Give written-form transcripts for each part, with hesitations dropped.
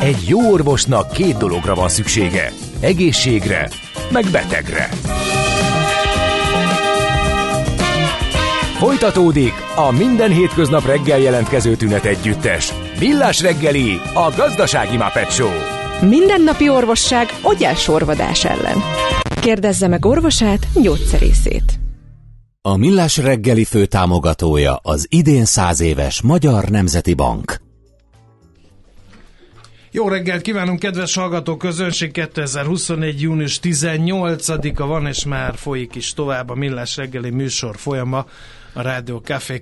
Egy jó orvosnak 2 dologra van szüksége. Egészségre, meg betegre. Folytatódik a minden hétköznap reggel jelentkező tünet együttes. Millás reggeli, a gazdasági Muppet Show. Mindennapi orvosság ogyásorvadás ellen. Kérdezze meg orvosát, gyógyszerészét. A Millás reggeli főtámogatója az idén 100 éves Magyar Nemzeti Bank. Jó reggelt kívánunk, kedves hallgató közönség! 2024. június 18-a van, és már folyik is tovább a Millás reggeli műsor folyama a Rádió Café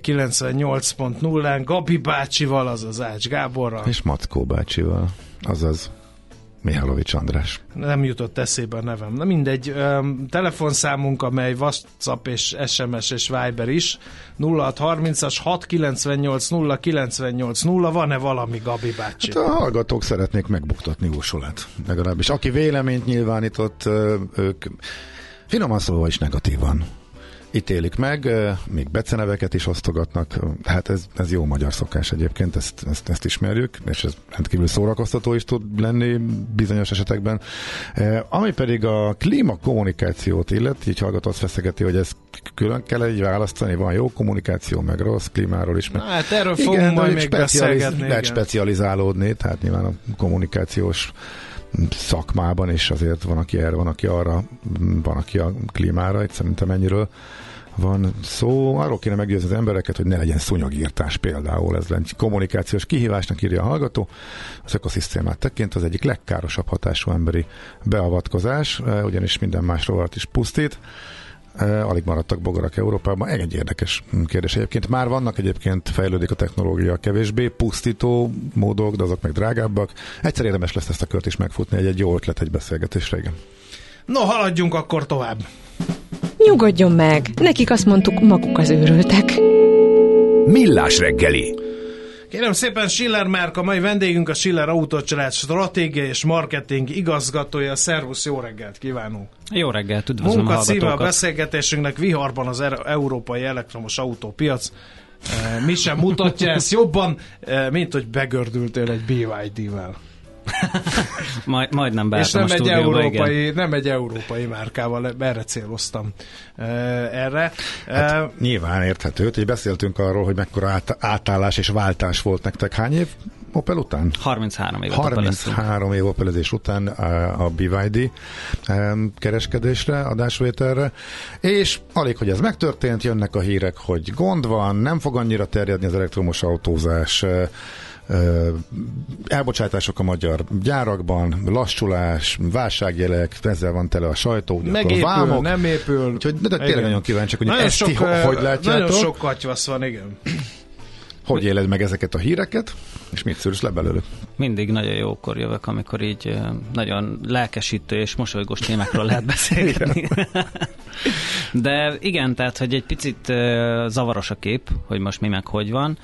98.0-án Gabi bácsival, azaz Ács Gáborral. És Mackó bácsival, azaz Mihálovics András. Nem jutott eszébe a nevem. Na mindegy, telefonszámunk, amely WhatsApp és SMS és Viber is, 0630-as 698 098 0. Van-e valami, Gabi bácsi? Hát a hallgatók szeretnék megbuktatni Ursulát. Legalábbis aki véleményt nyilvánított, ők finoman szólva is negatívan ítélik meg, még beceneveket is osztogatnak, hát ez jó magyar szokás egyébként, ezt ismerjük, és ez rendkívül szórakoztató is tud lenni bizonyos esetekben. Ami pedig a klímakommunikációt illet, így hallgatót feszegeti, hogy ez külön kell így választani, van jó kommunikáció, meg rossz klímáról is. Na, hát erről fogunk majd még beszélgetni. Lehet specializálódni, tehát nyilván a kommunikációs szakmában is azért van, aki erre, van, aki arra, van, aki a klímára, itt szerintem ennyiről van szó. Arról kéne meggyőzni az embereket, hogy ne legyen szúnyogírtás például. Ez egy kommunikációs kihívásnak írja a hallgató. Az ökoszisztémát tekint az egyik legkárosabb hatású emberi beavatkozás, ugyanis minden más rovarat is pusztít. Alig maradtak bogarak Európában. Egy érdekes kérdés egyébként. Már vannak egyébként, fejlődik a technológia, kevésbé pusztító módok, de azok meg drágábbak. Egyszer érdemes lesz ezt a kört is megfutni, egy jó ötlet, egy beszélgetésre, igen. No, haladjunk akkor tovább. Nyugodjon meg, nekik azt mondtuk, maguk az őrültek. Millás reggeli. Kérem szépen, Schiller Márk, a mai vendégünk, a Schiller Autócsalád stratégia és marketing igazgatója. Szervusz, jó reggelt kívánunk! Jó reggelt, üdvözlöm a hallgatókat! Munka címe a beszélgetésünknek, viharban az európai elektromos autópiac. Mi sem mutatja ezt jobban, mint hogy begördültél egy BYD-vel. Majdnem beálltam a stúdióba, nem egy európai márkával, erre céloztam erre. Hát, nyilván érthető, hogy beszéltünk arról, hogy mekkora átállás és váltás volt nektek. Hány év Opel után? 33 évet 33 év Opelezés után a BYD kereskedésre, adásvételre, és alig, hogy ez megtörtént, jönnek a hírek, hogy gond van, nem fog annyira terjedni az elektromos autózás, elbocsátások a magyar gyárakban, lassulás, válságjelek, ezzel van tele a sajtó, megépül, nem épül. Úgyhogy de tényleg nagyon kíváncsiak, hogy nagyon ezt sok, hogy látjátok. Nagyon sok katyvasz van, igen. Hogy éled meg ezeket a híreket, és mit szűrsz le belőlük? Mindig nagyon jókor jövök, amikor így nagyon lelkesítő és mosolygós témákról lehet beszélgetni. De igen, tehát, hogy egy picit zavaros a kép, hogy most mi meg hogy van.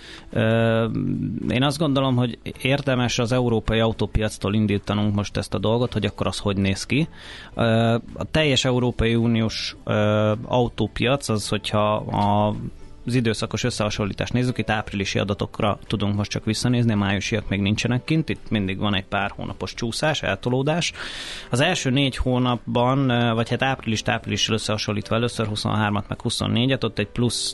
Én azt gondolom, hogy érdemes az európai autópiactól indítanunk most ezt a dolgot, hogy akkor az hogy néz ki. A teljes Európai Uniós autópiac az, hogyha az időszakos összehasonlítást nézzük, itt áprilisi adatokra tudunk most csak visszanézni, a májusiak még nincsenek kint, itt mindig van egy pár hónapos csúszás, eltolódás. Az első 4 hónapban, vagy hát áprilissal összehasonlítva először 23-at meg 24-et, ott egy plusz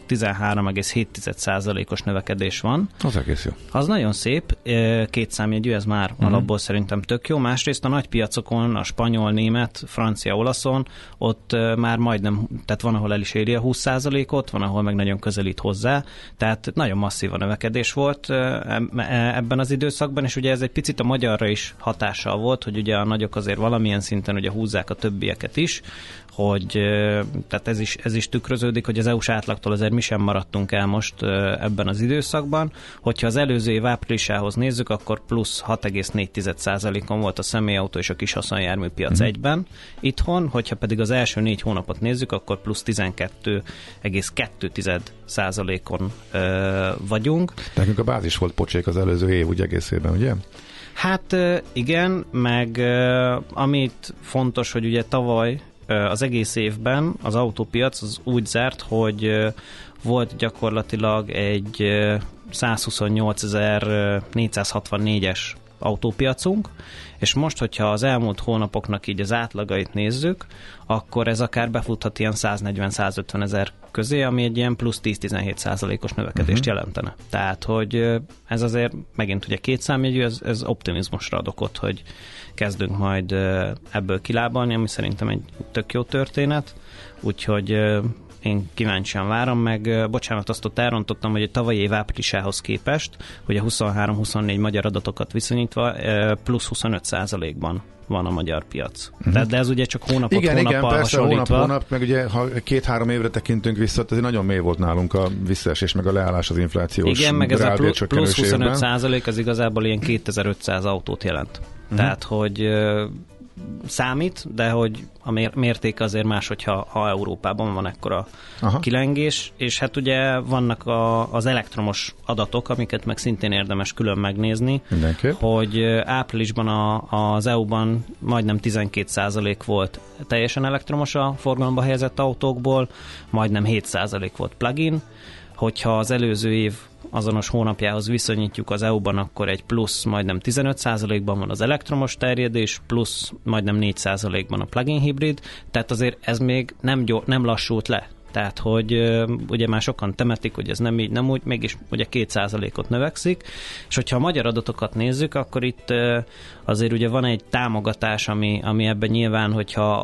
13,7%-os növekedés van. Az egész jó. Az nagyon szép, 2 számjegyű, ez már alapból szerintem tök jó. Másrészt a nagy piacokon, a spanyol, német, francia, olaszon, ott már majdnem, tehát van, ahol el is éri a 20%-ot, van, ahol meg nagyon közelít hozzá, tehát nagyon masszív a növekedés volt ebben az időszakban, és ugye ez egy picit a magyarra is hatással volt, hogy ugye a nagyok azért valamilyen szinten ugye húzzák a többieket is, hogy tehát ez is tükröződik, hogy az EU-s átlagtól azért mi sem maradtunk el most ebben az időszakban. Hogyha az előző év áprilisához nézzük, akkor plusz 6,4%-on volt a személyautó és a kis haszonjármű piac egyben itthon, hogyha pedig az első 4 hónapot nézzük, akkor plusz 12,2%-on vagyunk. Nekünk a bázis volt pocsék az előző év úgy egészében, ugye? Hát igen, meg amit fontos, hogy ugye tavaly az egész évben az autópiac az úgy zárt, hogy volt gyakorlatilag egy 128.464-es autópiacunk, és most, hogyha az elmúlt hónapoknak így az átlagait nézzük, akkor ez akár befuthat ilyen 140-150 ezer közé, ami egy ilyen plusz 10-17%-os növekedést jelentene. Tehát, hogy ez azért megint ugye két számjegyű, ez optimizmusra ad okot, hogy kezdünk majd ebből kilábalni, ami szerintem egy tök jó történet, úgyhogy én kíváncsian várom, meg bocsánat, azt ott elrontottam, hogy a tavalyi év áprilisához képest, hogy a 23-24 magyar adatokat viszonyítva plusz 25%-ban van a magyar piac. Tehát, de ez ugye csak hónappal persze, hasonlítva. hónap, meg ugye ha 2-3 évre tekintünk vissza, ez nagyon mély volt nálunk a visszaesés, meg a leállás az inflációs. Igen, meg ez a plusz 25% az igazából ilyen 2500 autót jelent. Tehát, hogy számít, de hogy a mérték azért más, hogyha Európában van ekkora kilengés, és hát ugye vannak az elektromos adatok, amiket meg szintén érdemes külön megnézni, hogy áprilisban az EU-ban majdnem 12% volt teljesen elektromos a forgalomba helyezett autókból, majdnem 7% volt plug-in, hogyha az előző év azonos hónapjához viszonyítjuk az EU-ban, akkor egy plusz majdnem 15%-ban van az elektromos terjedés, plusz majdnem 4%-ban a plug-in hibrid, tehát azért ez még nem lassult le. Tehát, hogy ugye már sokan temetik, hogy ez nem így, nem úgy, mégis ugye 2%-ot növekszik, és hogyha a magyar adatokat nézzük, akkor itt azért ugye van egy támogatás, ami ebben nyilván, hogyha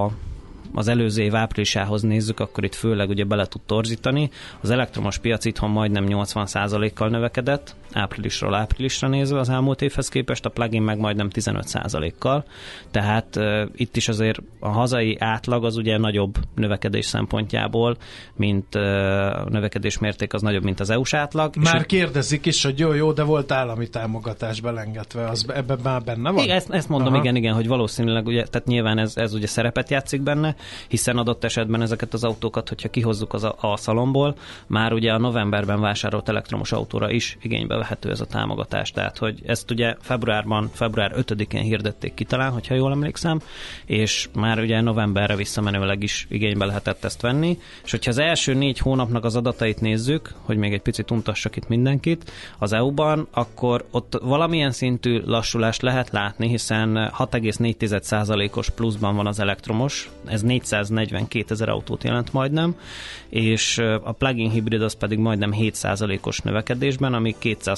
az előző év áprilisához nézzük, akkor itt főleg ugye bele tud torzítani. Az elektromos piac itthon majdnem 80%-kal növekedett, áprilisról áprilisra nézve az elmúlt évhez képest, a plugin meg majdnem 15%-kal. Tehát itt is azért a hazai átlag az ugye nagyobb növekedés szempontjából, mint a növekedés mérték az nagyobb, mint az EU-s átlag. Már kérdezik is, hogy jó, de volt állami támogatás belengetve, az ebben már benne van? Igen, ezt mondom, igen, hogy valószínűleg ugye, tehát nyilván ez ugye szerepet játszik benne, hiszen adott esetben ezeket az autókat, hogyha kihozzuk a szalomból, már ugye a novemberben vásárolt elektromos autóra is igénybe vehető ez a támogatás. Tehát, hogy ezt ugye február 5-én hirdették ki talán, hogyha jól emlékszem, és már ugye novemberre visszamenőleg is igénybe lehetett ezt venni, és hogyha az első 4 hónapnak az adatait nézzük, hogy még egy picit untassak itt mindenkit, az EU-ban, akkor ott valamilyen szintű lassulást lehet látni, hiszen 6,4%-os pluszban van az elektromos, ez 442 ezer autót jelent majdnem, és a plug-in hibrid az pedig majdnem 7%-os növekedésben, ami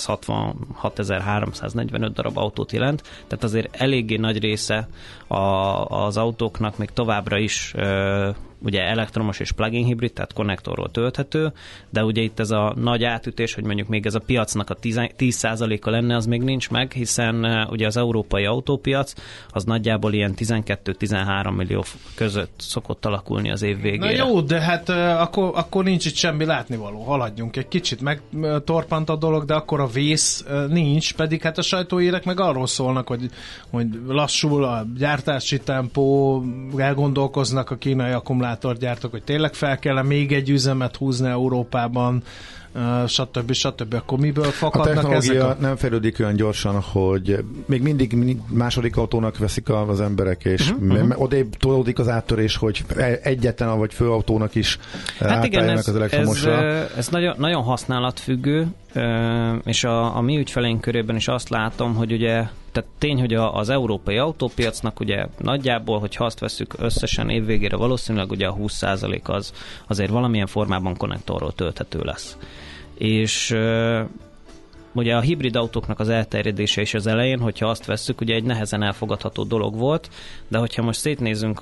266.345 darab autót jelent, tehát azért eléggé nagy része az autóknak még továbbra is ugye elektromos és plug-in hibrid, tehát konnektorról tölthető, de ugye itt ez a nagy átütés, hogy mondjuk még ez a piacnak a 10%-a lenne, az még nincs meg, hiszen ugye az európai autópiac az nagyjából ilyen 12-13 millió között szokott alakulni az év végére. Na jó, de hát akkor nincs itt semmi látnivaló. Haladjunk egy kicsit, megtorpant a dolog, de akkor a vész nincs, pedig hát a sajtóírek meg arról szólnak, hogy lassul a gyártási tempó, elgondolkoznak a kínai akkumulátorgyártók, hogy tényleg fel kell még egy üzemet húzni Európában, stb. Akkor miből fakadnak ezek? A technológia nem fejlődik olyan gyorsan, hogy még mindig második autónak veszik az emberek, és odébb tolódik az áttörés, hogy egyetlen vagy főautónak is átálljanak az elektromosra. Ez nagyon, nagyon használatfüggő, és a mi ügyfeleink körében is azt látom, hogy ugye tehát tény, hogy az európai autópiacnak ugye nagyjából, hogyha azt veszük összesen évvégére, valószínűleg ugye a 20% az azért valamilyen formában konnektorról tölthető lesz. És ugye a hibrid autóknak az elterjedése is az elején, hogyha azt vesszük, ugye egy nehezen elfogadható dolog volt, de hogyha most szétnézünk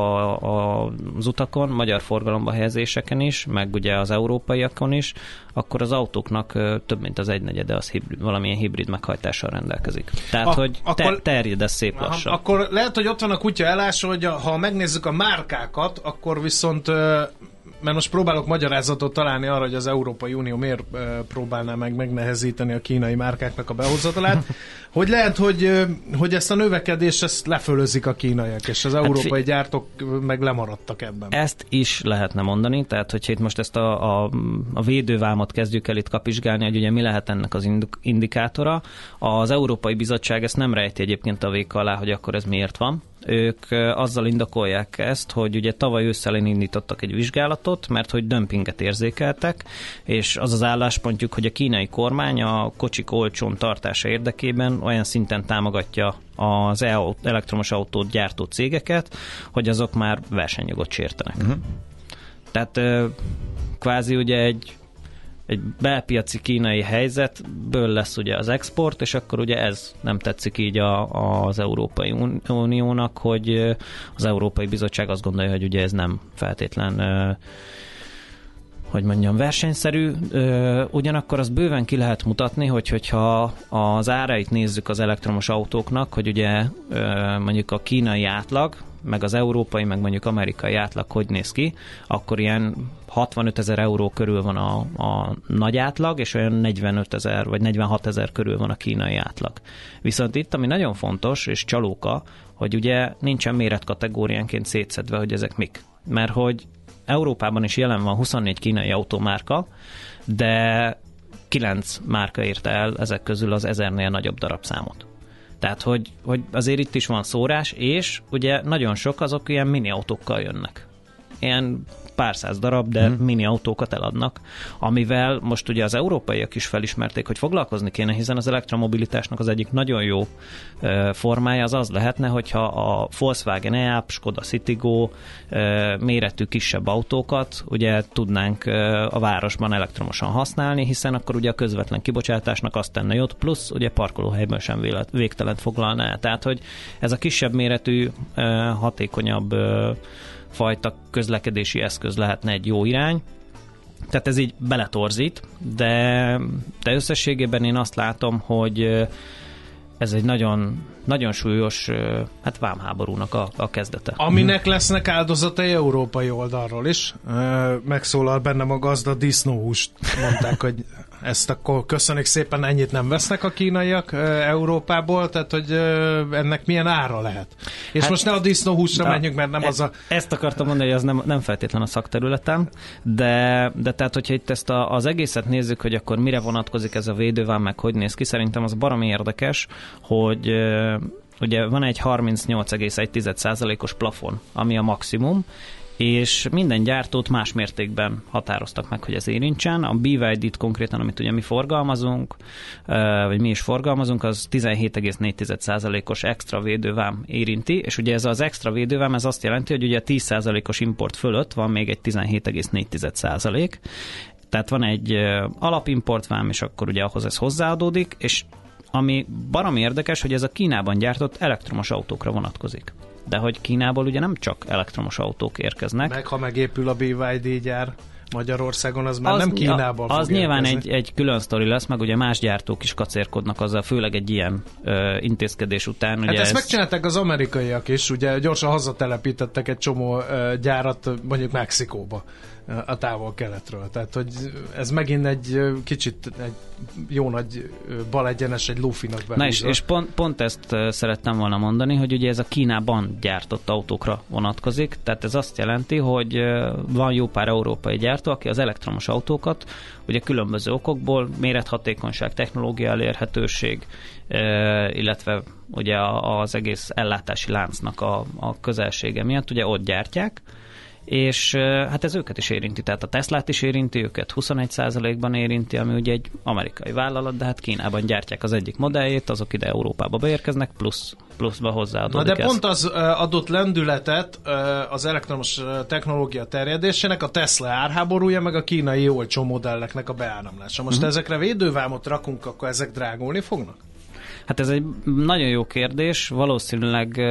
az utakon, magyar forgalomba helyezéseken is, meg ugye az európaiakon is, akkor az autóknak több mint az 1/4 az valamilyen hibrid meghajtással rendelkezik. Tehát, hogy terjed ez szép lassan. Akkor lehet, hogy ott van a kutya elása, hogy ha megnézzük a márkákat, akkor viszont mert most próbálok magyarázatot találni arra, hogy az Európai Unió miért próbálná megnehezíteni a kínai márkáknak a behozatalát. Hogy lehet, hogy ezt a növekedést ezt lefölözik a kínaiak, és az európai gyártók meg lemaradtak ebben. Ezt is lehetne mondani, tehát hogyha itt most ezt a védővámot kezdjük el itt kapizsgálni, hogy ugye mi lehet ennek az indikátora. Az Európai Bizottság ezt nem rejti egyébként a véka alá, hogy akkor ez miért van. ők azzal indokolják ezt, hogy ugye tavaly ősszel indítottak egy vizsgálatot, mert hogy dömpinget érzékeltek, és az az álláspontjuk, hogy a kínai kormány a kocsik olcsón tartása érdekében olyan szinten támogatja az elektromos autót gyártó cégeket, hogy azok már versenyjogot sértenek. Tehát kvázi ugye egy belpiaci kínai helyzetből lesz ugye az export, és akkor ugye ez nem tetszik így az Európai Uniónak, hogy az Európai Bizottság azt gondolja, hogy ugye ez nem feltétlen versenyszerű. Ugyanakkor azt bőven ki lehet mutatni, hogyha az árait nézzük az elektromos autóknak, hogy ugye mondjuk a kínai átlag, meg az európai, meg mondjuk amerikai átlag hogy néz ki, akkor ilyen 65 000 euró körül van a nagy átlag, és olyan 45 000 vagy 46 000 körül van a kínai átlag. Viszont itt, ami nagyon fontos, és csalóka, hogy ugye nincsen méretkategóriánként szétszedve, hogy ezek mik. Mert hogy Európában is jelen van 24 kínai autómárka, de 9 márka érte el ezek közül az 1000-nél nagyobb darabszámot. Tehát, hogy azért itt is van szórás, és ugye nagyon sok azok ilyen mini autókkal jönnek. Ilyen pár száz darab, de mini autókat eladnak, amivel most ugye az európaiak is felismerték, hogy foglalkozni kéne, hiszen az elektromobilitásnak az egyik nagyon jó formája az lehetne, hogyha a Volkswagen e-up, Skoda Citigo méretű kisebb autókat ugye tudnánk a városban elektromosan használni, hiszen akkor ugye a közvetlen kibocsátásnak azt tenne jót, plusz ugye parkolóhelyben sem végtelent foglalná. Tehát, hogy ez a kisebb méretű, hatékonyabb fajta közlekedési eszköz lehetne egy jó irány. Tehát ez így beletorzít, de összességében én azt látom, hogy ez egy nagyon, nagyon súlyos vámháborúnak a kezdete. Aminek lesznek áldozatai európai oldalról is. Megszólal bennem a gazda, disznóhúst mondták, hogy ezt akkor köszönjük szépen, ennyit nem vesznek a kínaiak Európából, tehát hogy ennek milyen ára lehet. És most ne a disznóhúsra menjünk, mert nem az a... Ezt akartam mondani, hogy az nem feltétlen a szakterületem, de tehát, hogyha itt ezt az egészet nézzük, hogy akkor mire vonatkozik ez a védővám, meg hogy néz ki, szerintem az baromi érdekes, hogy ugye van egy 38,1%-os plafon, ami a maximum, és minden gyártót más mértékben határoztak meg, hogy ez érintsen. A BYD-t konkrétan, amit ugye mi forgalmazunk, vagy mi is forgalmazunk, az 17,4%-os extra védővám érinti, és ugye ez az extra védővám, ez azt jelenti, hogy ugye a 10%-os import fölött van még egy 17,4%. Tehát van egy alapimportvám, és akkor ugye ahhoz ez hozzáadódik, és ami baromi érdekes, hogy ez a Kínában gyártott elektromos autókra vonatkozik. De hogy Kínából ugye nem csak elektromos autók érkeznek. Meg ha megépül a BYD gyár Magyarországon, az már nem Kínából fog az nyilván érkezni. egy külön sztori lesz, meg ugye más gyártók is kacérkodnak azzal, főleg egy ilyen intézkedés után. Hát ugye ezt megcsinálták az amerikaiak is, ugye gyorsan hazatelepítettek egy csomó gyárat mondjuk Mexikóba, a távol-keletről. Tehát, hogy ez megint egy kicsit egy jó nagy balegyenes, egy lufinak behúzva. Na és pont ezt szerettem volna mondani, hogy ugye ez a Kínában gyártott autókra vonatkozik, tehát ez azt jelenti, hogy van jó pár európai gyártó, aki az elektromos autókat ugye különböző okokból, mérethatékonyság, technológia elérhetőség, illetve ugye az egész ellátási láncnak a közelsége miatt ugye ott gyártják, és hát ez őket is érinti, tehát a Teslát is érinti, őket 21%-ban érinti, ami ugye egy amerikai vállalat, de hát Kínában gyártják az egyik modelljét, azok ide Európába beérkeznek, pluszba hozzáadódik. Na de pont az adott lendületet az elektromos technológia terjedésének, a Tesla árháborúja, meg a kínai olcsó modelleknek a beáramlása. Most ezekre védővámot rakunk, akkor ezek drágulni fognak? Hát ez egy nagyon jó kérdés, valószínűleg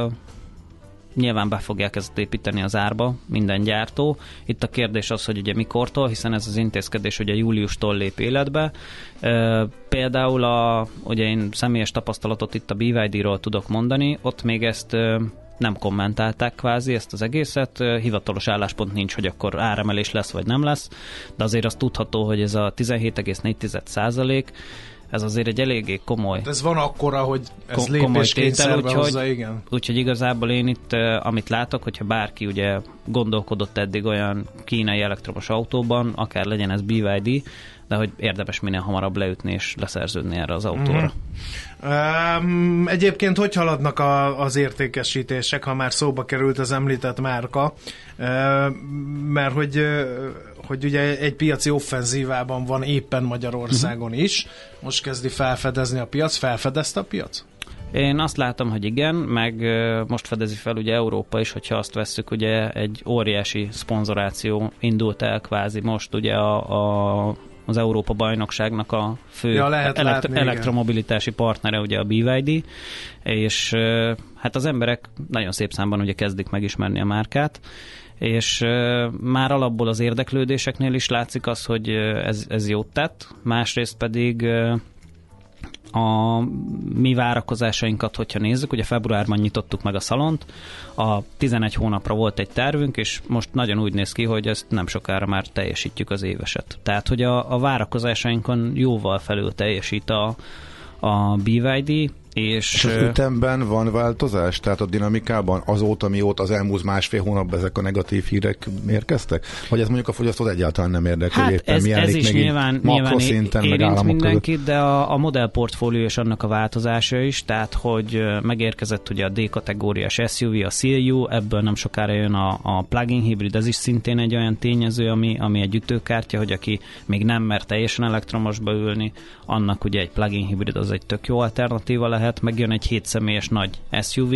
nyilván be fogják ezt építeni az árba, minden gyártó. Itt a kérdés az, hogy ugye mikortól, hiszen ez az intézkedés ugye júliustól lép életbe. Például ugye én személyes tapasztalatot itt a BYD-ról tudok mondani, ott még ezt nem kommentálták kvázi ezt az egészet, hivatalos álláspont nincs, hogy akkor áremelés lesz vagy nem lesz, de azért az tudható, hogy ez a 17,4%, ez azért egy eléggé komoly. Ez van akkora, hogy ez lépéskényszerbe hozza, igen. Úgyhogy igazából én itt, amit látok, hogyha bárki ugye gondolkodott eddig olyan kínai elektromos autóban, akár legyen ez BYD, de hogy érdemes minél hamarabb leütni és leszerződni erre az autóra. Egyébként hogy haladnak az értékesítések, ha már szóba került az említett márka? Mert hogy ugye egy piaci offenzívában van éppen Magyarországon is. Most kezdi felfedezni a piac. Felfedezte a piac? Én azt látom, hogy igen, meg most fedezi fel ugye Európa is, hogyha azt vesszük, ugye egy óriási szponzoráció indult el kvázi most ugye az Európa bajnokságnak a fő elektromobilitási partnere ugye a BYD, és hát az emberek nagyon szép számban ugye kezdik megismerni a márkát, és már alapból az érdeklődéseknél is látszik az, hogy ez jót tett, másrészt pedig a mi várakozásainkat, hogyha nézzük, ugye februárban nyitottuk meg a szalont, a 11 hónapra volt egy tervünk, és most nagyon úgy néz ki, hogy ezt nem sokára már teljesítjük az éveset. Tehát, hogy a várakozásainkon jóval felül teljesít a BYD, és az ütemben van változás? Tehát a dinamikában azóta, mióta az elmúlt másfél hónapban ezek a negatív hírek érkeztek? Vagy ez mondjuk a fogyasztót egyáltalán nem érdekel? Hát ez is nyilván érint mindenkit, de a modellportfólió és annak a változása is, tehát hogy megérkezett ugye a D-kategóriás SUV, a CLU, ebből nem sokára jön a plug-in hibrid, ez is szintén egy olyan tényező, ami egy ütőkártya, hogy aki még nem mer teljesen elektromosba ülni, annak ugye egy plug-in hibrid az egy tök jó alternatíva lehet. Megjön egy 7 személyes nagy SUV,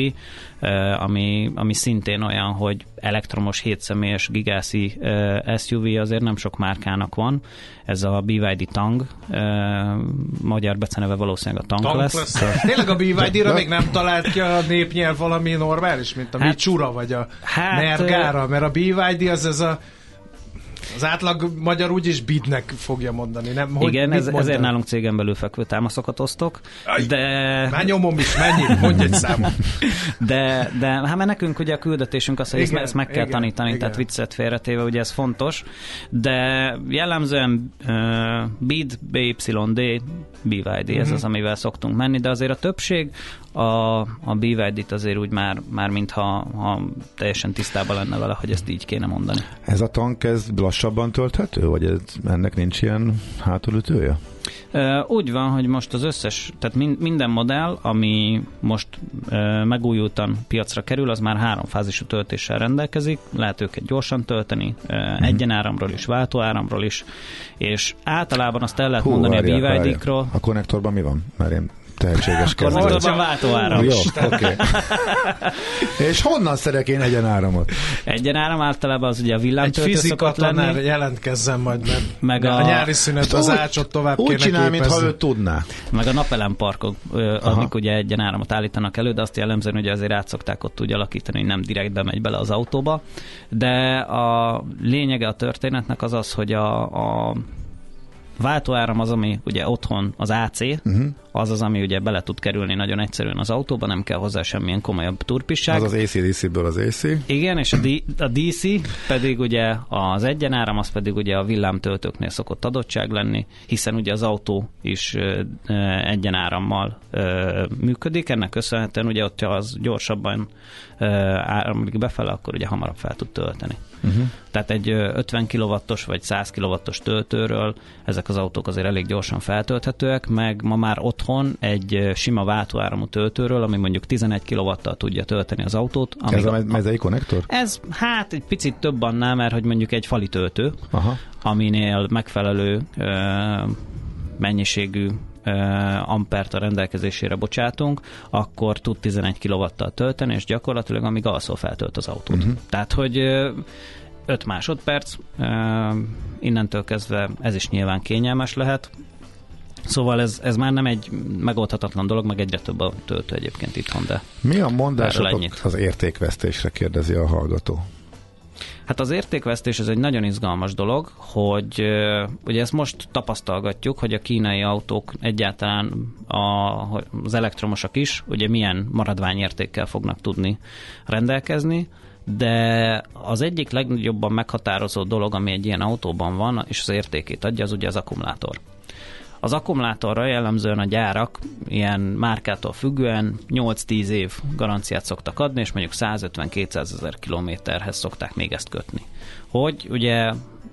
ami szintén olyan, hogy elektromos 7 személyes gigászi SUV azért nem sok márkának van. Ez a BYD Tang, magyar beceneve valószínűleg a Tang lesz. Tényleg a BYD-ra még nem talált ki a népnyelv valami normális, mint a Micsura vagy a Mergára, mert a BYD az az átlag magyar úgyis BID-nek fogja mondani, nem? Hogy igen, ezért nálunk cégen belül fekvő támaszokat osztok, de... Már nyomom is, mennyi? Mondj egy számot. De hát mert nekünk ugye a küldetésünk az, hogy ezt meg kell tanítani, igen. Tehát viccet félretéve, ugye ez fontos, de jellemzően BID, BYD, BYD, ez az, amivel szoktunk menni, de azért a többség a BYD-t azért úgy már mintha teljesen tisztában lenne vele, hogy ezt így kéne mondani. Ez a tank, ez lassabban tölthető, vagy ennek nincs ilyen hátulütője? Úgy van, hogy most az összes, tehát minden modell, ami most megújultan piacra kerül, az már 3 fázisú töltéssel rendelkezik, lehet őket gyorsan tölteni, egyenáramról is, váltóáramról is, és általában azt el lehet mondani a BYD-król. A konnektorban mi van? Mert én tehetséges kezdő. Konnektorban váltóáram. Jó, oké. És honnan szerek én egyenáramot? Egyenáram általában az ugye a villámtöltő szokott lenni. Fizikatanár jelentkezzen majd, mert a nyári szünet az ácsot tovább kéne képezni. Úgy csinál, mintha ő tudná. Meg a napelemparkok, amik ugye egyenáramot állítanak elő, de azt jellemzően ugye azért át szokták ott úgy alakítani, hogy nem direkt bemegy bele az autóba. De a lényege a történetnek az, hogy a váltóáram az, ami ugye otthon az AC, az, ami ugye bele tud kerülni nagyon egyszerűen az autóba, nem kell hozzá semmilyen komolyabb turpisság. Az AC-DC-ből az AC. Igen, és a DC pedig ugye az egyenáram, az pedig ugye a villámtöltőknél szokott adottság lenni, hiszen ugye az autó is egyenárammal működik, ennek köszönhetően ugye ott, ha az gyorsabban áramlik befele, akkor ugye hamarabb fel tud tölteni. Tehát egy 50 kW-os vagy 100 kW-os töltőről ezek az autók azért elég gyorsan feltölthetőek, meg ma már otthon egy sima váltóáramú töltőről, ami mondjuk 11 kW-tal tudja tölteni az autót. Ez a mezei konnektor? Ez hát egy picit több annál, mert hogy mondjuk egy fali töltő, aminél megfelelő mennyiségű ampert a rendelkezésére bocsátunk, akkor tud 11 kW-tal tölteni, és gyakorlatilag amíg alszol feltölt az autót. Tehát, hogy 5 másodperc, innentől kezdve ez is nyilván kényelmes lehet. Szóval ez már nem egy megoldhatatlan dolog, meg egyre több a töltő egyébként itthon, de mi a mondásatok az értékvesztésre, kérdezi a hallgató? Hát az értékvesztés ez egy nagyon izgalmas dolog, hogy ugye ezt most tapasztalgatjuk, hogy a kínai autók egyáltalán az elektromosak is, ugye milyen maradványértékkel fognak tudni rendelkezni, de az egyik legnagyobbban meghatározó dolog, ami egy ilyen autóban van, és az értékét adja, az ugye az akkumulátor. Az akkumulátorra jellemzően a gyárak ilyen márkától függően 8-10 év garanciát szoktak adni, és mondjuk 150-200 ezer kilométerhez szokták még ezt kötni. Hogy ugye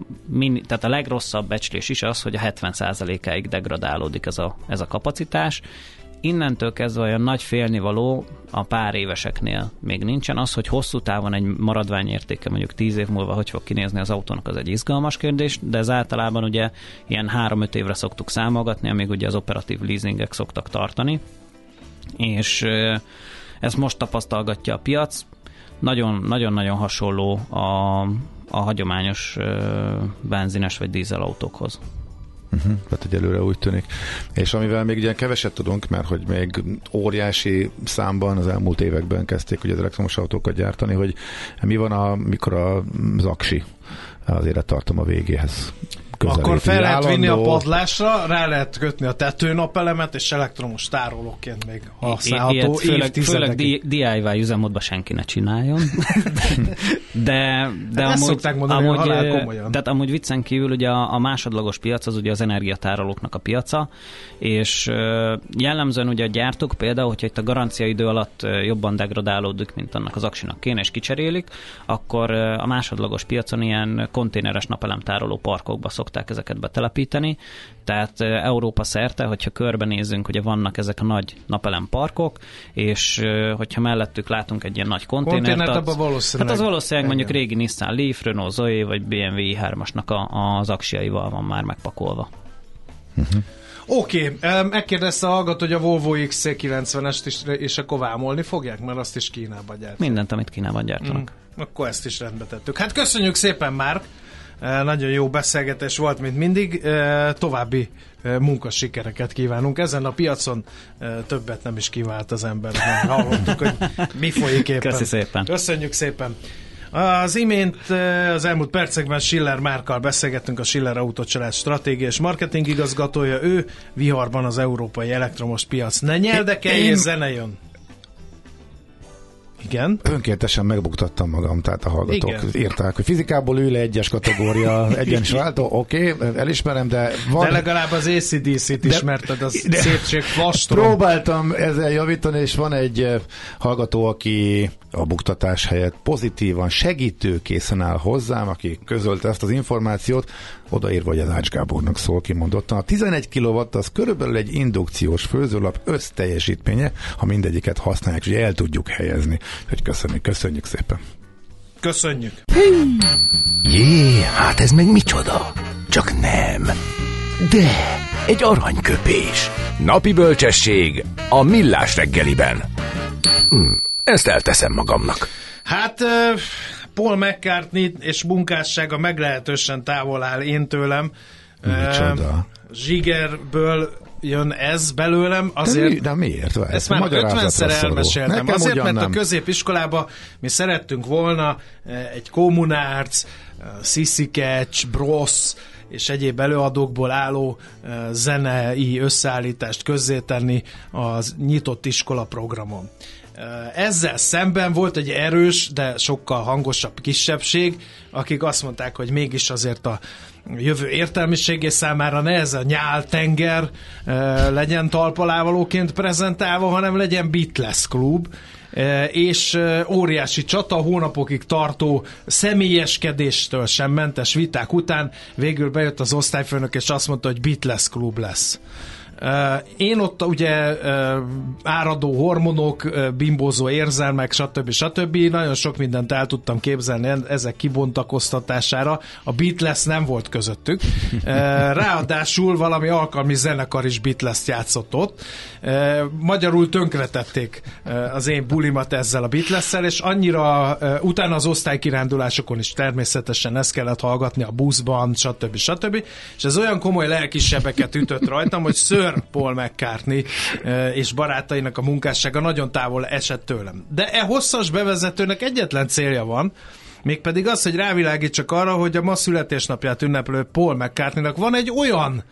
tehát a legrosszabb becslés is az, hogy a 70%-áig degradálódik ez a kapacitás. Innentől kezdve olyan nagy félnivaló a pár éveseknél még nincsen. Az, hogy hosszú távon egy maradványértéke mondjuk 10 év múlva hogy fog kinézni az autónak, az egy izgalmas kérdés, de ez általában ugye ilyen 3-5 évre szoktuk számolgatni, amíg ugye az operatív leasingek szoktak tartani. És ezt most tapasztalgatja a piac. Nagyon-nagyon hasonló a hagyományos benzines vagy dízelautókhoz. Tehát egyelőre úgy tűnik. És amivel még ugye keveset tudunk, mert hogy még óriási számban az elmúlt években kezdték ugye az elektromos autókat gyártani, hogy mi van, mikor az aksi az élettartam a végéhez közelít. Akkor fel lehet vinni a padlásra, rá lehet kötni a tetőnapelemet, és elektromos tárolóként még használható főleg DIY üzemmódban senki ne csináljon. De ezt szokták mondani, hogy halál komolyan. Tehát amúgy viccen kívül ugye a másodlagos piac az ugye az energiatárolóknak a piaca, és jellemzően ugye a gyártók például, hogyha itt a garanciaidő alatt jobban degradálódik, mint annak az aksinak kéne, és kicserélik, akkor a másodlagos piacon ilyen konténeres napelemtároló parkokba szokták ezeket betelepíteni, tehát Európa szerte, hogyha körbenézünk, ugye vannak ezek a nagy napelemparkok, és hogyha mellettük látunk egy ilyen nagy konténert, az valószínűleg mondjuk régi Nissan Leaf, Renault Zoe vagy BMW i3-asnak az aksiaival van már megpakolva. Oké, megkérdezte a hallgató, hogy a Volvo XC90-est is, és akkor vámolni fogják, mert azt is Kínában gyártanak. Mindent, amit Kínában gyártanak. Akkor ezt is rendbe tettük. Hát köszönjük szépen, Márk! Nagyon jó beszélgetés volt, mint mindig. További munkasikereket kívánunk. Ezen a piacon többet nem is kívánt az ember. Hallottuk, hogy mi folyik éppen. Köszi szépen. Köszönjük szépen. Az imént az elmúlt percekben Schiller Márkkal beszélgettünk, a Schiller Autócsalád stratégia és marketing igazgatója. Ő viharban az európai elektromos piac. Ne nyeldekelj, és zene jön. Igen. Önkéntesen megbuktattam magam, tehát a hallgatók írták, hogy fizikából ül egyes kategória, egyenes váltó, oké, elismerem, de van... De legalább az AC/DC-t ismerted, az szépség flastrom. Próbáltam ezzel javítani, és van egy hallgató, aki a buktatás helyett pozitívan segítőkészen áll hozzám, aki közölte ezt az információt, odaírva, hogy az Ács Gábornak szól kimondottan. A 11 kW az körülbelül egy indukciós főzőlap összteljesítménye, ha mindegyiket használják, ugye el tudjuk helyezni. Hogy köszönjük szépen. Köszönjük. Jé, hát ez meg micsoda? Csak nem. De egy aranyköpés. Napi bölcsesség a Millás reggeliben. Ezt elteszem magamnak. Hát Paul McCartney és munkássága meglehetősen távol áll én tőlem. Micsoda? Zsigerből jön ez belőlem. Azért, de miért? Ezt már 50-szer elmeséltem. Nekem azért, mert nem. A középiskolába mi szerettünk volna egy Kommunards, Sissy Catch, Bros és egyéb előadókból álló zenei összeállítást közzétenni az nyitott iskola programon. Ezzel szemben volt egy erős, de sokkal hangosabb kisebbség, akik azt mondták, hogy mégis azért a jövő értelmiségé számára ne ez a nyáltenger legyen talpalávalóként prezentálva, hanem legyen Beatles klub, és óriási csata, hónapokig tartó személyeskedéstől sem mentes viták után végül bejött az osztályfőnök, és azt mondta, hogy Beatles klub lesz. Én ott ugye áradó hormonok, bimbózó érzelmek, stb. Nagyon sok mindent el tudtam képzelni ezek kibontakoztatására. A Beatles nem volt közöttük. Ráadásul valami alkalmi zenekar is Beatles-t játszott ott. Magyarul tönkretették az én bulimat ezzel a Beatles-szel, és annyira utána az osztálykirándulásokon is természetesen ezt kellett hallgatni a buszban, stb. És ez olyan komoly lelkisebeket ütött rajtam, hogy Sir Paul McCartney és barátainak a munkássága nagyon távol esett tőlem. De hosszas bevezetőnek egyetlen célja van, mégpedig az, hogy rávilágítsak arra, hogy a ma születésnapját ünneplő Paul McCartneynak van egy olyan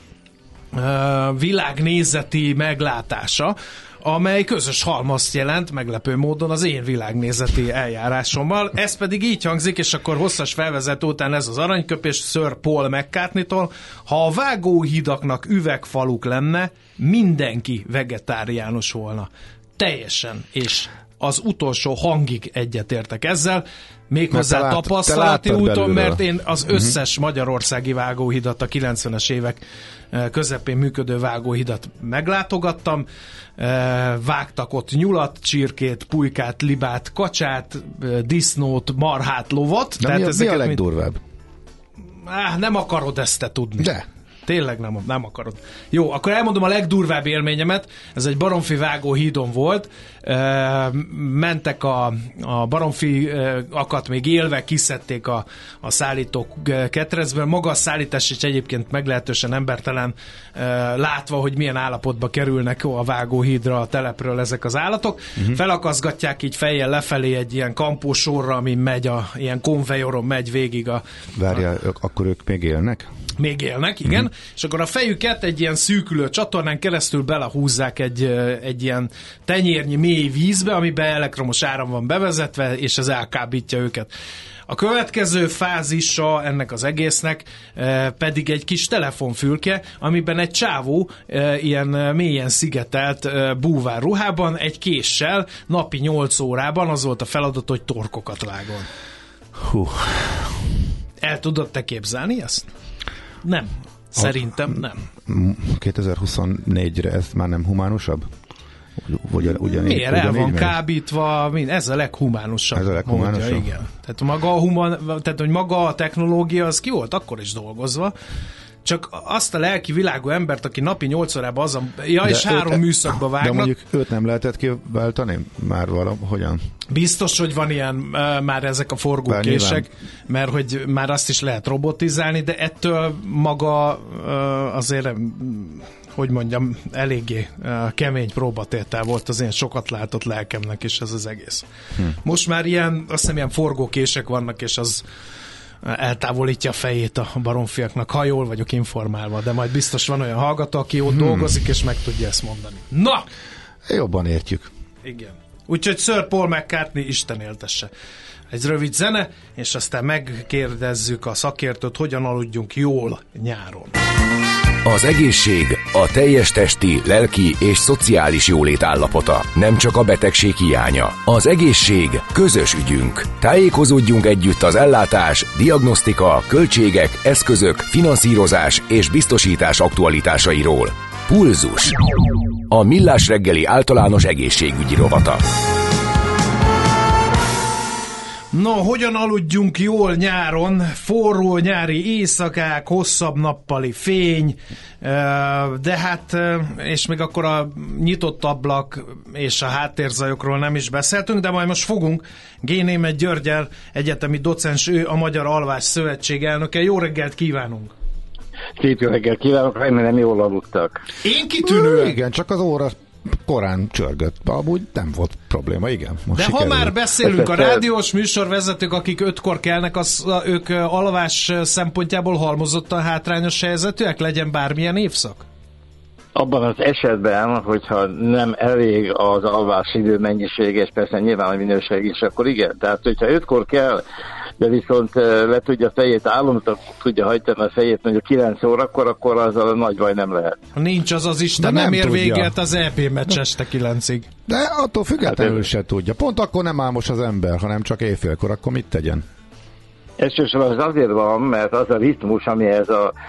világnézeti meglátása, amely közös halmazt jelent, meglepő módon az én világnézeti eljárásommal. Ez pedig így hangzik, és akkor hosszas felvezető után ez az aranyköpés Sir Paul McCartney-tól: ha a vágóhidaknak üvegfaluk lenne, mindenki vegetáriánus volna. Teljesen és az utolsó hangig egyetértek ezzel, méghozzá tapasztalati úton, belülről. Mert én az összes magyarországi vágóhidat, a 90-es évek közepén működő vágóhidat meglátogattam, vágtak ott nyulat, csirkét, pulykát, libát, kacsát, disznót, marhát, lovat. De tehát mi a legdurvább? Nem akarod ezt te tudni. De. Tényleg nem akarod. Jó, akkor elmondom a legdurvább élményemet. Ez egy baromfi vágóhídon volt. Mentek a baromfiakat még élve, kiszedték a szállítók ketrecből. Maga a szállítás is egyébként meglehetősen embertelen, látva, hogy milyen állapotba kerülnek a vágóhídra a telepről ezek az állatok. Felakaszgatják így fejjel lefelé egy ilyen kampósorra, ami megy, ilyen konvejoron megy végig Várjál, akkor ők még élnek? Még élnek, igen, és akkor a fejüket egy ilyen szűkülő csatornán keresztül belehúzzák egy ilyen tenyérnyi mély vízbe, amiben elektromos áram van bevezetve, és ez elkábítja őket. A következő fázisa ennek az egésznek pedig egy kis telefonfülke, amiben egy csávó ilyen mélyen szigetelt búvár ruhában, egy késsel, napi 8 órában az volt a feladat, hogy torkokat vágol. Hú. El tudod te képzelni ezt? Nem. Szerintem nem. 2024-re ez már nem humánusabb? Miért el van kábítva? Ez a leghumánusabb. Ez a leghumánusabb? Módja, igen. Tehát, hogy maga a technológia az ki volt akkor is dolgozva, csak azt a lelki világú embert, aki napi 8 órában és 3 műszakba vágnak. De mondjuk őt nem lehetett kiváltani? Már valahogyan? Biztos, hogy van ilyen már ezek a forgókések, mert hogy már azt is lehet robotizálni, de ettől maga azért, hogy mondjam, eléggé kemény próbatétel volt az én sokat látott lelkemnek is ez az egész. Most már azt hiszem ilyen forgókések vannak, és az eltávolítja a fejét a baromfiaknak, ha jól vagyok informálva, de majd biztos van olyan hallgató, aki ott dolgozik, és meg tudja ezt mondani. Na! Jobban értjük. Igen. Úgyhogy Sir Paul McCartney Isten éltesse. Egy rövid zene, és aztán megkérdezzük a szakértőt, hogyan aludjunk jól nyáron. Az egészség a teljes testi, lelki és szociális jólét állapota, nem csak a betegség hiánya. Az egészség közös ügyünk. Tájékozódjunk együtt az ellátás, diagnosztika, költségek, eszközök, finanszírozás és biztosítás aktualitásairól. Pulzus. A Millás reggeli általános egészségügyi rovata. No, hogyan aludjunk jól nyáron? Forró nyári éjszakák, hosszabb nappali fény, de hát, és még akkor a nyitott ablak és a háttérzajokról nem is beszéltünk, de majd most fogunk. G. Györgyel, egyetemi docens, ő a Magyar Alvás Szövetség elnöke. Jó reggelt kívánunk! Szép jó reggelt kívánok, remélem jól aludtak. Én kitűnően! Igen, csak az óra korán csörgött. Amúgy nem volt probléma, igen. Most de sikerül. Ha már beszélünk, a rádiós műsorvezetők, akik 5-kor kelnek, ők alvás szempontjából halmozottan hátrányos helyzetűek, legyen bármilyen évszak? Abban az esetben, hogyha nem elég az alvás idő mennyisége, és persze nyilván a minőség is, akkor igen. Tehát, hogyha 5-kor kell, de viszont le tudja a fejét, álomra tudja hajtani a fejét mondjuk 9 órakor, akkor azzal a nagy baj nem lehet. Nincs az az Isten, nem ér véget az EP meccs este 9-ig. De attól függetlenül se tudja. Pont akkor nem álmos az ember, hanem csak éjfélkor, akkor mit tegyen? Elsősorban az azért van, mert az a ritmus, amihez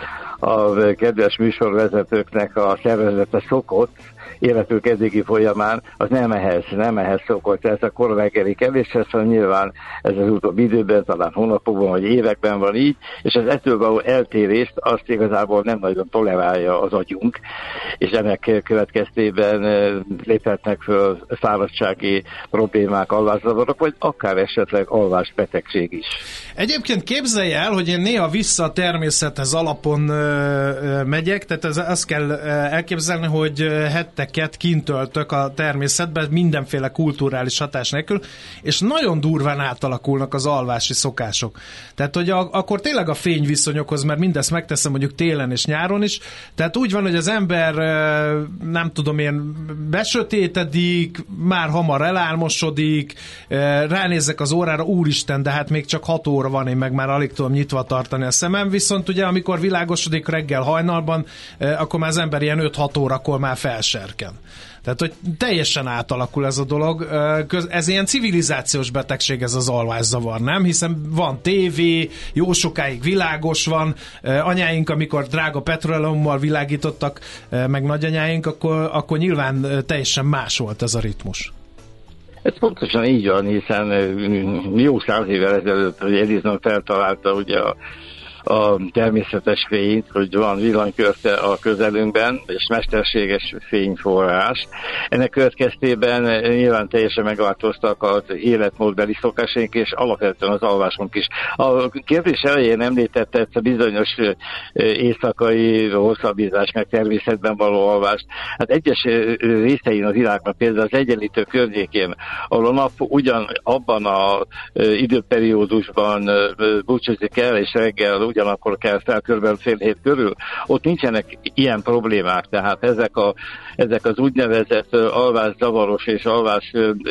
a kedves műsorvezetőknek a szervezete szokott, életük eddigi folyamán, az nem ehhez szokott. Ez a korreggeli kevéshez, szóval nyilván ez az utóbbi időben, talán hónapokban vagy években van így, és az ettől való eltérést azt igazából nem nagyon tolerálja az agyunk, és ennek következtében léphetnek föl fáradtsági problémák, alvászavarok, vagy akár esetleg alvásbetegség is. Egyébként képzelje el, hogy én néha vissza a természethez alapon megyek, tehát azt kell elképzelni, hogy hetteket kint töltök a természetben, mindenféle kulturális hatás nélkül, és nagyon durván átalakulnak az alvási szokások. Tehát, hogy akkor tényleg a fényviszonyokhoz, mert mindezt megteszem mondjuk télen és nyáron is, tehát úgy van, hogy az ember nem tudom én, besötétedik, már hamar elálmosodik, ránézek az órára, úristen, de hát még csak 6 óra van, én meg már alig tudom nyitva tartani a szemem, viszont ugye amikor világosodik reggel hajnalban, akkor már az ember ilyen 5-6 órakor már felserked. csökken. Tehát, hogy teljesen átalakul ez a dolog. Ez ilyen civilizációs betegség, ez az alvászavar, nem? Hiszen van tévé, jó sokáig világos van, anyáink, amikor drága petróleummal világítottak, meg nagyanyáink, akkor nyilván teljesen más volt ez a ritmus. Ez pontosan így van, hiszen jó 100 évvel ezelőtt, hogy Edison feltalálta ugye a természetes fényt, hogy van villanykörte a közelünkben, és mesterséges fényforrás. Ennek következtében nyilván teljesen megváltoztak az életmódbeli szokásaink, és alapvetően az alvásunk is. A kérdés elején említette ezt a bizonyos éjszakai hosszabbítás, meg természetben való alvást. Hát egyes részein a világnak, például az Egyenlítő környékén, ahol a nap ugyan abban az időperiódusban búcsúzik el, és reggel ugyanakkor kell fel körülbelül fél hét körül, ott nincsenek ilyen problémák, tehát ezek az úgynevezett alvászavaros és alvás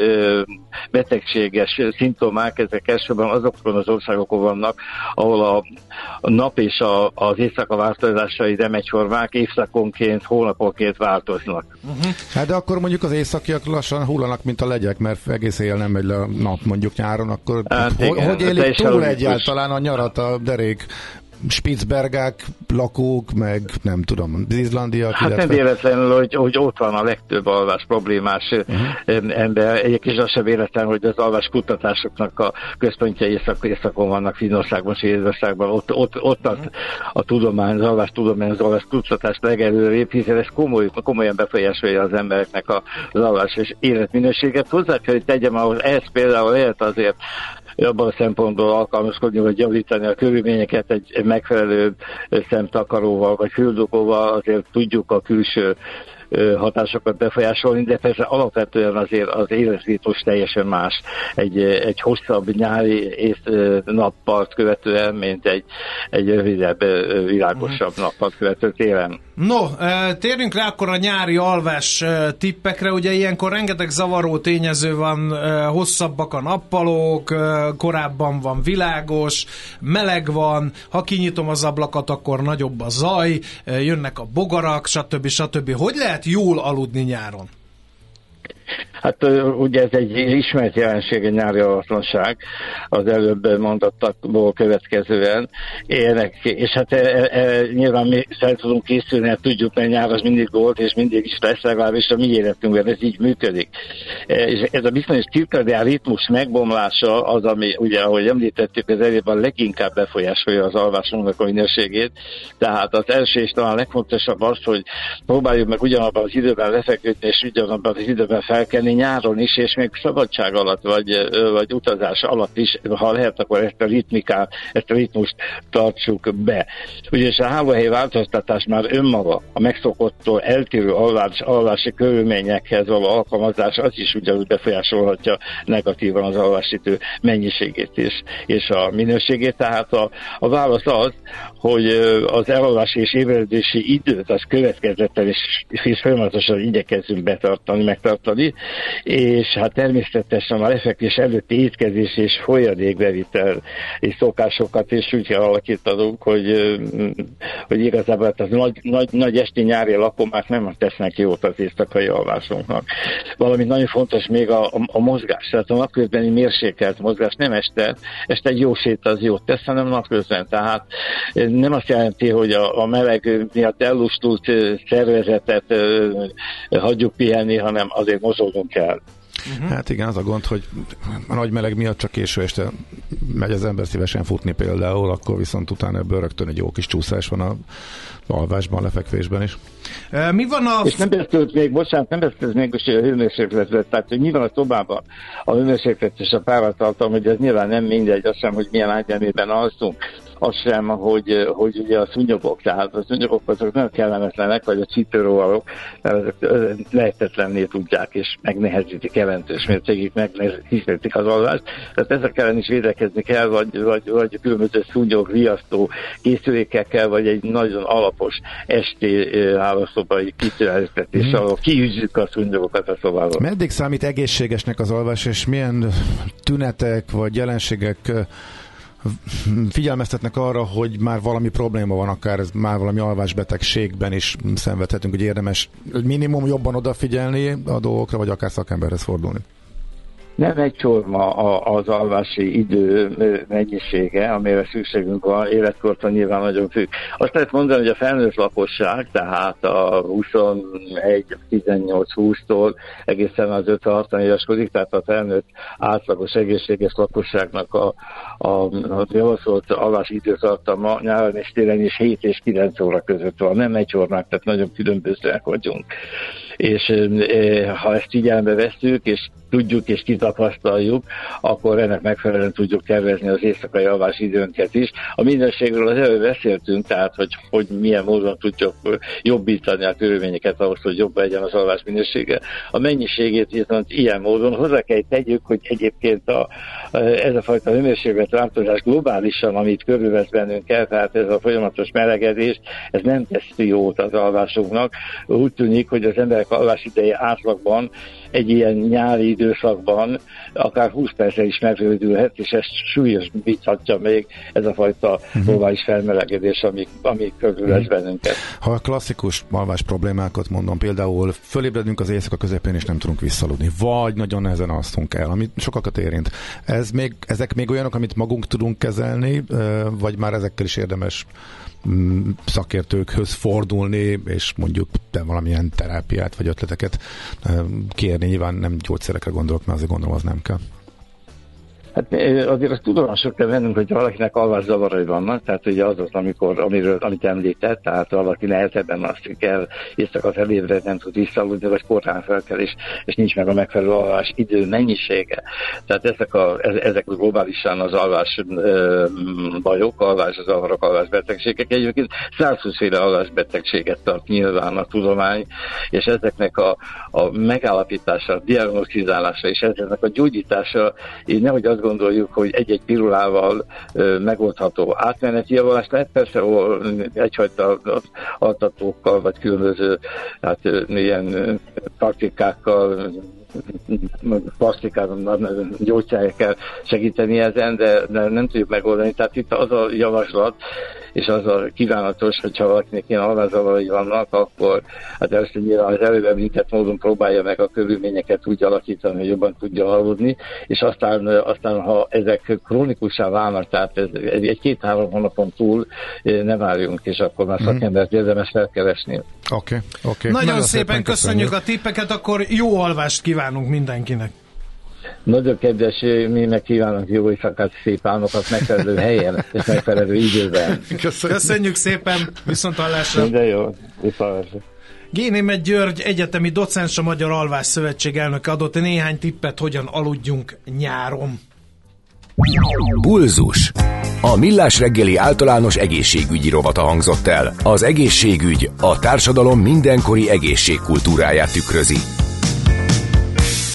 betegséges szimptomák, ezek elsőben azokon az országokon vannak, ahol a nap és az éjszaka változásai nem egyformák, évszakonként, hónaponként változnak. Hát de akkor mondjuk az északiak lassan hullanak, mint a legyek, mert egész éjjel nem megy le a nap mondjuk nyáron, akkor hát igen, hogy élik túl egyáltalán a nyarat a derék Spitzbergák lakók, meg nem tudom, az izlandiak. Hát nem véletlenül, hogy ott van a legtöbb alvás problémás ember. Egyébként az sem véletlen, hogy az alvás kutatásoknak a központja északon vannak, Finnországban, Svédországban. Ott a tudomány, az alvás tudomány, az alvás kutatás legelőrébb, hiszen ez komolyan befolyásolja az embereknek az alvás és életminőséget. Hozzá kell, hogy tegyem, ahhoz ez például lehet azért abban a szempontból alkalmazkodni, vagy javítani a körülményeket egy megfelelő szemtakaróval, vagy füldugóval, azért tudjuk a külső hatásokat befolyásolni, de persze alapvetően azért az életritmus teljesen más. Egy hosszabb nyári nappalt követően, mint egy rövidebb, világosabb nappalt követő télen. No, térjünk rá akkor a nyári alvás tippekre. Ugye ilyenkor rengeteg zavaró tényező van, hosszabbak a nappalók, korábban van világos, meleg van, ha kinyitom az ablakot, akkor nagyobb a zaj, jönnek a bogarak, stb. Hogy lehet jól aludni nyáron? Hát ugye ez egy ismert jelenség, egy nyári alatlanság az előbb mondottakból következően. És hát nyilván mi fel tudunk készülni, hát tudjuk, mert nyár az mindig volt, és mindig is lesz, legalábbis a mi életünkben ez így működik. És ez a bizonyos cirkadián ritmus megbomlása az, ami ugye, ahogy említettük, az előbb leginkább befolyásolja az alvásunknak a minőségét. Tehát az első és talán legfontosabb az, hogy próbáljuk meg ugyanabban az időben lefeküdni, és ugyanabban az időben felkelni nyáron is, és még szabadság alatt, vagy utazás alatt is, ha lehet, akkor ezt a ritmust tartsuk be. Ugyanis a hálóhely változtatás már önmaga a megszokottól eltérő alvási körülményekhez való alkalmazás, az is ugyanúgy befolyásolhatja negatívan az alvási idő mennyiségét is, és a minőségét. Tehát a válasz az, hogy az elalvási és ébredési időt az következetten és folyamatosan igyekezzünk megtartani, és hát természetesen a lefekvés előtti étkezés és folyadékbevitel és szokásokat is úgy kell alakítanunk, hogy igazából az nagy esti nyári lakomák nem tesznek jót az éjszakai alvásunknak. Valamint nagyon fontos még a mozgás, tehát a napközbeni mérsékelt mozgás, nem este egy jó sét az jót tesz, hanem napközben. Tehát nem azt jelenti, hogy a meleg miatt ellustult szervezetet hagyjuk pihenni, hanem azért mozognunk kell. Hát igen, az a gond, hogy a nagy meleg miatt csak késő este megy az ember szívesen futni például, akkor viszont utána ebből rögtön egy jó kis csúszás van a alvásban, lefekvésben is. Mi van a... És nem beszélt még a hőmérsékletről, tehát hogy mi van a szobában a hőmérséklet és a páratartalom, hogy ez nyilván nem mindegy, azt sem, hogy milyen ágynemében alszunk, az sem, hogy ugye a szúnyogok, tehát a szúnyogok azok nagyon kellemetlenek, vagy a csípőróvalók, mert ezek lehetetlenné tudják, és megnehezítik jelentős mértékig, megnehezítik az alvást. Tehát ezek ellen is védekezni kell, vagy különböző szúnyog, riasztó készülékekkel, vagy egy nagyon alapos esti hálószobai kitűnöztetés, ahol kiűzzük a szúnyogokat a szobából. Meddig számít egészségesnek az alvás, és milyen tünetek vagy jelenségek figyelmeztetnek arra, hogy már valami probléma van, akár ez már valami alvásbetegségben is szenvedhetünk, hogy érdemes minimum jobban odafigyelni a dolgokra, vagy akár szakemberhez fordulni. Nem egyforma az alvási idő mennyisége, amire szükségünk van, életkortól nyilván nagyon függ. Azt lehet mondani, hogy a felnőtt lakosság, tehát a 21-18-20-tól egészen az 50-60 éveskodik, tehát a felnőtt átlagos egészséges lakosságnak a javasolt alvási időtartama nyáron és télen is 7 és 9 óra között van. Nem egyformák, tehát nagyon különbözőek vagyunk. És ha ezt figyelembe vesszük, és tudjuk és kitapasztaljuk, akkor ennek megfelelően tudjuk tervezni az éjszakai alvási időnket is. A minőségről az előbb beszéltünk, tehát hogy milyen módon tudjuk jobbítani a körülményeket ahhoz, hogy jobb legyen az alvás minősége. A mennyiségét viszont ilyen módon hozzá kell tegyük, hogy egyébként ez a fajta hőmérséklet változás globálisan, amit körülvesz bennünket, tehát ez a folyamatos melegedés, ez nem tesz jót az alvásunknak. Úgy tűnik, hogy az emberek alvás ideje átlagban egy ilyen nyári időszakban akár 20 percre is megrövidülhet, és ezt súlyosbíthatja még ez a fajta globális felmelegedés, ami körülvesz bennünket. Ha a klasszikus alvás problémákat mondom, például fölébredünk az éjszaka közepén, és nem tudunk visszaludni, vagy nagyon nehezen alszunk el, amit sokakat érint. Ezek még olyanok, amit magunk tudunk kezelni, vagy már ezekkel is érdemes szakértőkhöz fordulni, és mondjuk valamilyen terápiát vagy ötleteket kérni. Nyilván nem gyógyszerekre gondolok, mert azért gondolom, az nem kell. Hát azért azt tudomások kell vennünk, hogy valakinek alvászavarai vannak, tehát ugye az, amit említett, tehát valaki nehezebben alszik el, éjszaka felébred, nem tud visszaludni, vagy korán felkel, és nincs meg a megfelelő alvás idő mennyisége. Tehát ezek globálisan az alvás bajok, alvászavarok, alvásbetegségek. Egyébként 120 féle alvásbetegséget tart nyilván a tudomány, és ezeknek a megállapítása, a diagnosztizálása és ezeknek a gyógyítása, így nehogy azt gondoljuk, hogy egy-egy pirulával megoldható. Átmeneti javulás lehet persze egyfajta altatókkal, vagy különböző ilyen praktikákkal, plastikával, gyógyszerekkel segíteni ezen, de nem tudjuk megoldani. Tehát itt az a javaslat, és az a kívánatos, hogyha valakinek ilyen alvászavarai vannak, akkor hát először nyilván az előbb említett módon próbálja meg a körülményeket úgy alakítani, hogy jobban tudja aludni, és aztán ha ezek krónikussá válnak, tehát egy 2-3 hónapon túl nem várjunk, és akkor már szakembert érdemes felkeresni. Oké. Nagyon szépen köszönjük a tippeket, akkor jó alvást kívánunk mindenkinek. Nagyon kedves, mi meg kívánunk jó éjszakát, szép álmokat megfelelő helyen és megfelelő időben. Köszönjük szépen, viszonthallásra. Minden jó, viszonthallásra. G. György egyetemi docens, a Magyar Alvás Szövetség elnöke adott néhány tippet, hogyan aludjunk nyáron. Pulzus. A Millás reggeli általános egészségügyi rovata hangzott el. Az egészségügy a társadalom mindenkori egészségkultúráját tükrözi.